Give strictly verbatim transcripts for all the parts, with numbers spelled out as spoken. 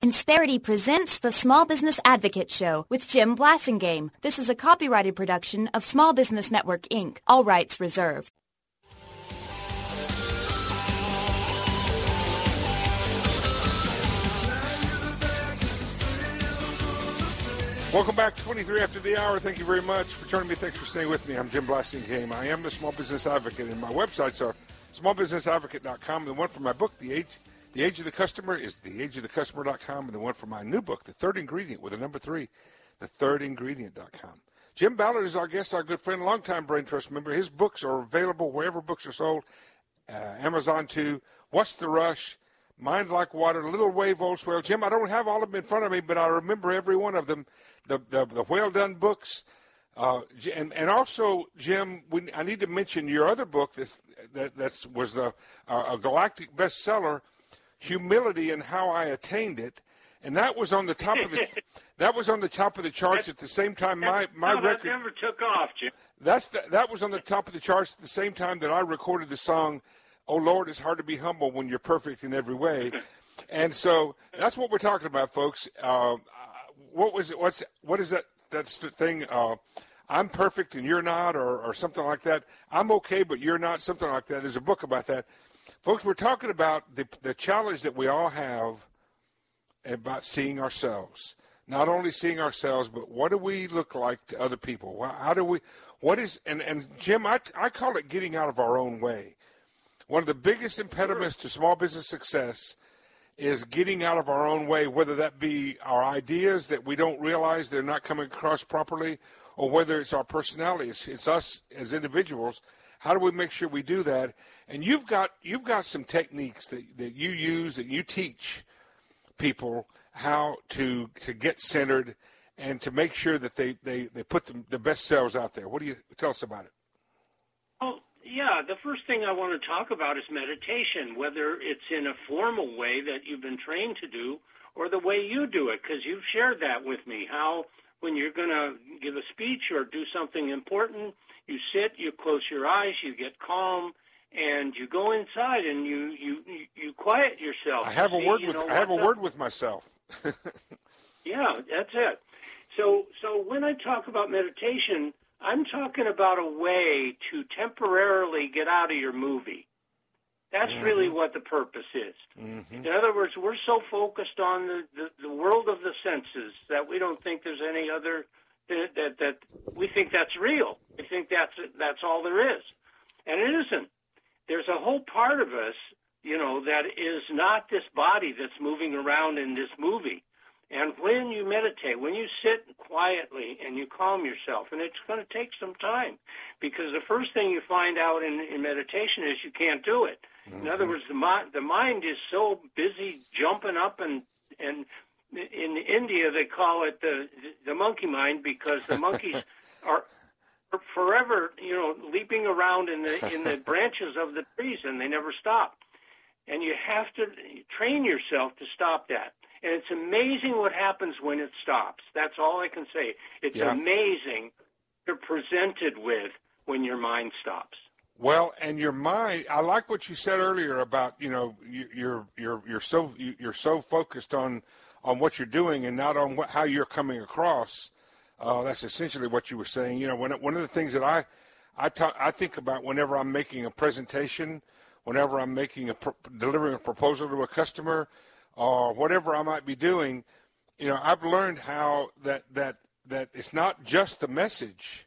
Insperity presents the Small Business Advocate Show with Jim Blasingame. This is a copyrighted production of Small Business Network, Incorporated. All rights reserved. Welcome back to twenty-three after the hour. Thank you very much for joining me. Thanks for staying with me. I'm Jim Blasingame. I am the Small Business Advocate, and my websites are small business advocate dot com. The one for my book, The Age The Age of the Customer, is the age of the customer dot com, and the one for my new book, The Third Ingredient, with a number three, the third ingredient dot com. Jim Ballard is our guest, our good friend, longtime Brain Trust member. His books are available wherever books are sold, uh, Amazon too. What's the Rush? Mind Like Water, Little Wave, Old Swell. Jim, I don't have all of them in front of me, but I remember every one of them. The the, the Whale Done books, uh, and and also, Jim, we, I need to mention your other book that's, that that's was the uh, a galactic bestseller, Humility and How I Attained It, and that was on the top of the that was on the top of the charts at the same time my my no, record that never took off, Jim. That's the, that was on the top of the charts at the same time that I recorded the song, "Oh Lord, it's hard to be humble when you're perfect in every way," and so that's what we're talking about, folks. Uh, what was it? What's what is that? That's the thing. Uh, I'm perfect and you're not, or or something like that. I'm okay, but you're not. Something like that. There's a book about that. Folks, we're talking about the the challenge that we all have about seeing ourselves. Not only seeing ourselves, but what do we look like to other people? How do we, what is, and, and Jim, I, I call it getting out of our own way. One of the biggest impediments to small business success is getting out of our own way, whether that be our ideas that we don't realize they're not coming across properly, or whether it's our personalities. It's us as individuals. How do we make sure we do that? And you've got you've got some techniques that, that you use, that you teach people how to to get centered and to make sure that they, they, they put the, the best selves out there. What do you tell us about it? Oh, yeah, the first thing I want to talk about is meditation, whether it's in a formal way that you've been trained to do or the way you do it, because you've shared that with me, how when you're going to give a speech or do something important, you sit, you close your eyes, you get calm, and you go inside and you you, you quiet yourself. I have See, a word you with know, I have a the, word with myself. Yeah, that's it. So so when I talk about meditation, I'm talking about a way to temporarily get out of your movie. That's mm-hmm. really what the purpose is. Mm-hmm. In other words, we're so focused on the, the, the world of the senses that we don't think there's any other, that, that, that we think that's real. We think that's that's all there is. And it isn't. There's a whole part of us, you know, that is not this body that's moving around in this movie. And when you meditate, when you sit quietly and you calm yourself, and it's going to take some time, because the first thing you find out in, in meditation is you can't do it. Mm-hmm. In other words, the, mi- the mind is so busy jumping up, and, and in India they call it the, the monkey mind, because the monkeys are forever, you know, leaping around in the in the branches of the trees, and they never stop. And you have to train yourself to stop that. And it's amazing what happens when it stops. That's all I can say. It's yeah. amazing you're presented with when your mind stops. Well, and your mind, I like what you said earlier about, you know, you, you're you're you're so you're so focused on on what you're doing and not on what, how you're coming across. Uh, that's essentially what you were saying. You know, when, one of the things that I I talk, I think about whenever I'm making a presentation, whenever I'm making a pro- delivering a proposal to a customer, or whatever I might be doing, you know, I've learned how that that that it's not just the message.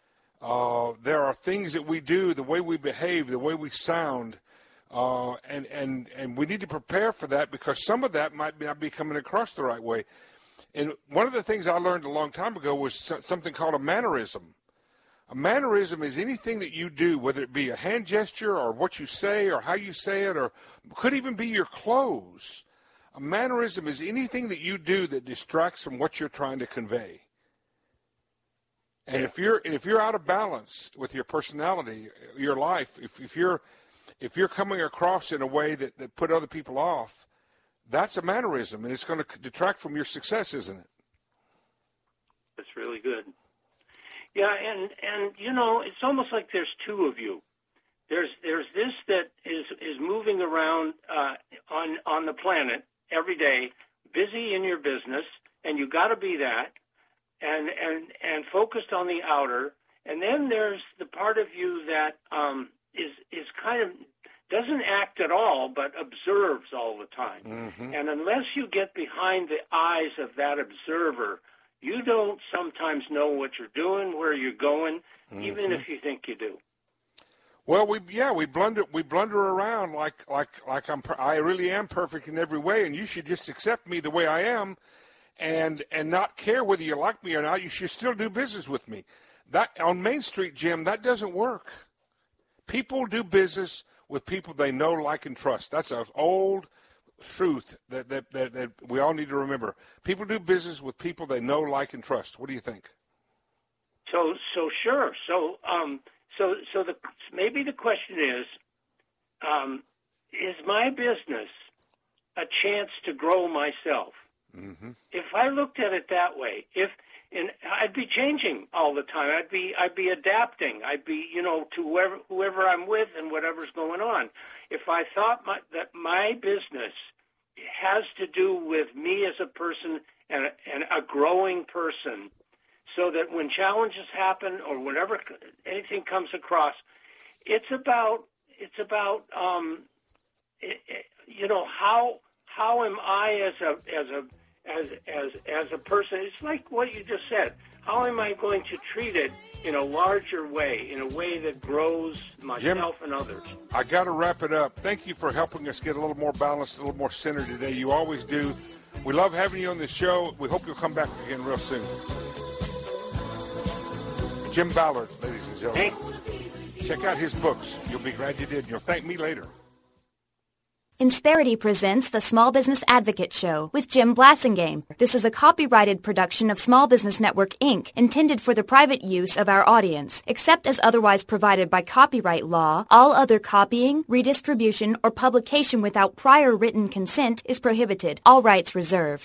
Uh, there are things that we do, the way we behave, the way we sound, uh, and and and we need to prepare for that, because some of that might not be coming across the right way. And one of the things I learned a long time ago was something called a mannerism. A mannerism is anything that you do, whether it be a hand gesture or what you say or how you say it, or could even be your clothes. A mannerism is anything that you do that distracts from what you're trying to convey. And if you're and if you're out of balance with your personality, your life, if, if you're if you're coming across in a way that, that put other people off, that's a mannerism, and it's going to detract from your success, isn't it? That's really good. Yeah, and, and you know, it's almost like there's two of you. There's there's this that is, is moving around uh, on on the planet every day, busy in your business, and you got to be that, and and and focused on the outer. And then there's the part of you that um, is is kind of doesn't act at all, but observes all the time. Mm-hmm. And unless you get behind the eyes of that observer, you don't sometimes know what you're doing, where you're going, mm-hmm. even if you think you do. Well, we yeah we blunder we blunder around like like like I'm I really am perfect in every way, and you should just accept me the way I am, and and not care whether you like me or not. You should still do business with me. That on Main Street, Jim, that doesn't work. People do business with people they know, like, and trust. That's an old truth that that, that that we all need to remember. People do business with people they know, like, and trust. What do you think? So so sure. So um. So, so the maybe the question is, um, is my business a chance to grow myself? Mm-hmm. If I looked at it that way, if and I'd be changing all the time. I'd be I'd be adapting. I'd be you know to whoever whoever I'm with and whatever's going on. If I thought my, that my business has to do with me as a person and a, and a growing person, so that when challenges happen or whenever anything comes across, it's about it's about um, it, it, you know how how am I as a as a as as as a person? It's like what you just said. How am I going to treat it in a larger way, in a way that grows myself Jim, and others? I got to wrap it up. Thank you for helping us get a little more balanced, a little more centered today. You always do. We love having you on the show. We hope you'll come back again real soon. Jim Ballard, ladies and gentlemen. Hey. Check out his books. You'll be glad you did, and you'll thank me later. Insperity presents the Small Business Advocate Show with Jim Blasingame. This is a copyrighted production of Small Business Network, Incorporated, intended for the private use of our audience. Except as otherwise provided by copyright law, all other copying, redistribution, or publication without prior written consent is prohibited. All rights reserved.